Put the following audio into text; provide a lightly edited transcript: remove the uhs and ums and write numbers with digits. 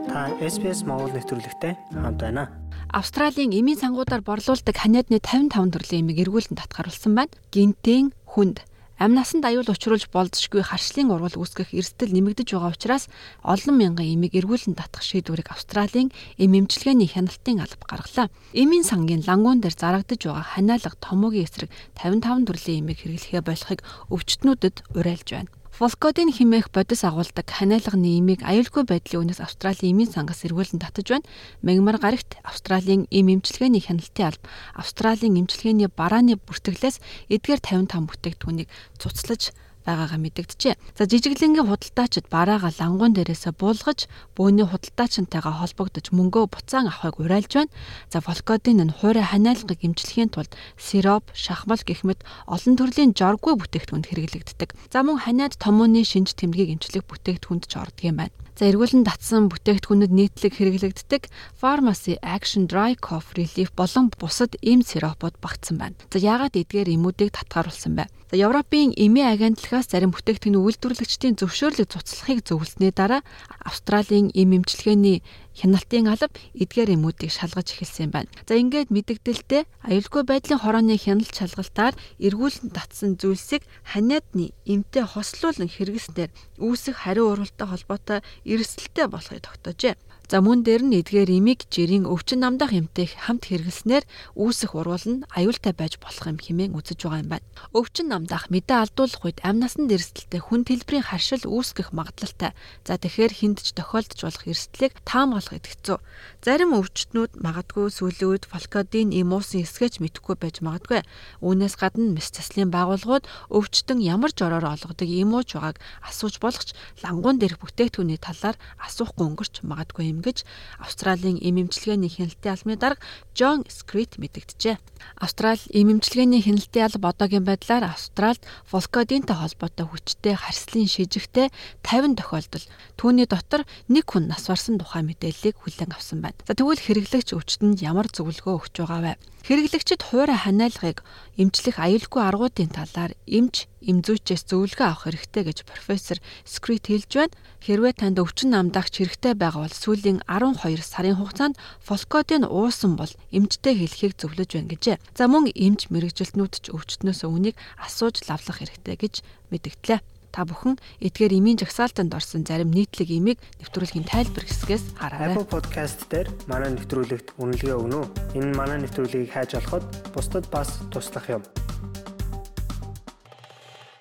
Та SBS Монгол нэвтрүүлэгтэй хамт байна. Австралийн эмийн сангуудаар борлуулдаг ханиадны 55 төрлийн эмийг эргүүлэн татгаруулсан байна. Гинтэн, хүнд, амь насанд аюул учруулж болзошгүй харшлын урвал үүсгэх эрсдэл нэмэгдэж байгаа учраас олон мянган эмийг эргүүлэн татах шийдвэрийг Австралийн эм эмчилгээний хяналтын алба гаргалаа. Эмийн сангийн лангуун дээр зарагдаж байгаа ханиалга томоогийн эсрэг 55 төрлийн эмийг хэрэглэхээ болохыг өвчтнүүдэд уриалж байна. Волкодын хэмээх бодис агуулдаг ханиалганы эмийг аюулгүй байдлын үнэс Австралийн эмийн сангаас эргүүлэн татаж байна. Мягмар гарагт Австралийн эм эмчилгээний хяналтын алба Австралийн эмчилгээний барааны бүртгэлээс эдгээр 55 бүтээгдэхүүнийг цуцлаж байгаагаа мэдэгджээ. За жижиглэнгийн худалдаачид бараагаа лангуун дээрээсээ буулгаж бөөний худалдаачинтайгаа холбогдож мөнгөө буцаан авахыг уриалж байна. За Волкодын нь хуурай ханиалгыг эмчлэхийн тулд сироп, шахмал гэх мэт олон төрлийн жоргүй бүтээгдэхүүнд хэрэглэгддэг. За мөн ханиад томооны шинж тэмдгийг эмчлэх бүтээгдэхүүнд ч ордог юм байна. За эргүүлэн татсан бүтээгдэхүүнүүд нийтлэг хэрэглэгддэг Pharmacy Action Dry Cough Relief болон бусад эм сиропууд багтсан байна. За яагаад эдгээр эмүүдийг татгаруулсан бэ? За Европын эмийн агентлагаас зарим бүтээгдэхүүний үйлдвэрлэгчдийн зөвшөөрлөг цуцлахыг зөвлөснөө дараа Австралийн эм эмчилгээний хяналтын алба эдгээр эмүүдийг шалгаж эхэлсэн юм байна. За ингээд мэдэгдэлтэй аюулгүй байдлын хорооны хяналт шалгалтаар эргүүлэн татсан зүйлсийг ханиадны эмтэй хослуулан хэрэгснээр үүсэх хариу урвалтай холбоотой эрсдэлтэй болохыг тогтоожээ. За мөн дээр нь эдгээр эмийг жирийн өвчин намдах эмтэй хамт хэрэглэснээр үүсэх урвал нь аюултай байж болох юм хэмээн үзэж байгаа юм байна. Өвчин намдах мэдээ алдуулах үед амь насанд эрсдэлтэй хүн хэлбэрийн харшил үүсгэх магадлалтай. За тэгэхээр хүнд ч тохиолдож болох эрсдлийг таамаглах хэцүү. Зарим өвчтнүүд магадгүй сүүлийн үед Волкодын эм уусан эсгээч мэдэхгүй байж магадгүй. Үүнээс гадна мэс заслын байгууллагууд өвчтөн ямар жороор олгодог эм ууж байгааг асууж болох ч лангуун дээрх бүтээгдэхүүний талаар асуухгүй өнгөрч магадгүй юм гэж Австралийн эм эмчилгээний хяналтын албаны дарга Джон Скрит мэдэгджээ. Австрали эм эмчилгээний хяналтын алба одоогийн байдлаар Австралид Волкодынтай холбоотой хүчтэй харслын шижигтэй 50 тохиолдол түүний дотор нэг хүн нас барсан тухай мэдээллийг хүлээн авсан байна. За тэгвэл хэрэглэгч өвчтөнд ямар зөвлөгөө өгч байгаа вэ? Хэрэглэгчид хуурай ханиалгыг эмчлэх аюулгүй аргуудын талаар эмзүүчээс зөвлөгөө авах хэрэгтэй гэж профессор Скрит хэлж байна. Хэрвээ танд өвчин намдагч хэрэгтэй байгаа бол сүүлийн 12 сарын хугацаанд Волкодын уусан бол эмчтэй хэлхийг зөвлөж байна гэжээ. За мөн эмч мэрэгжилтнүүд ч өвчтнөөс үүнийг асууж лавлах хэрэгтэй гэж мэдгдлээ. Та бүхэн эдгээр эмийн жагсаалтанд орсон зарим нийтлэг эмийг нэвтрүүлгийн тайлбар хэсгээс хараарай. Apple Podcast дээр манай нэвтрүүлэгт үнэлгээ өгнө үү? Энэ манай нэвтрүүлгийг хайж олоход бусдад бас туслах юм.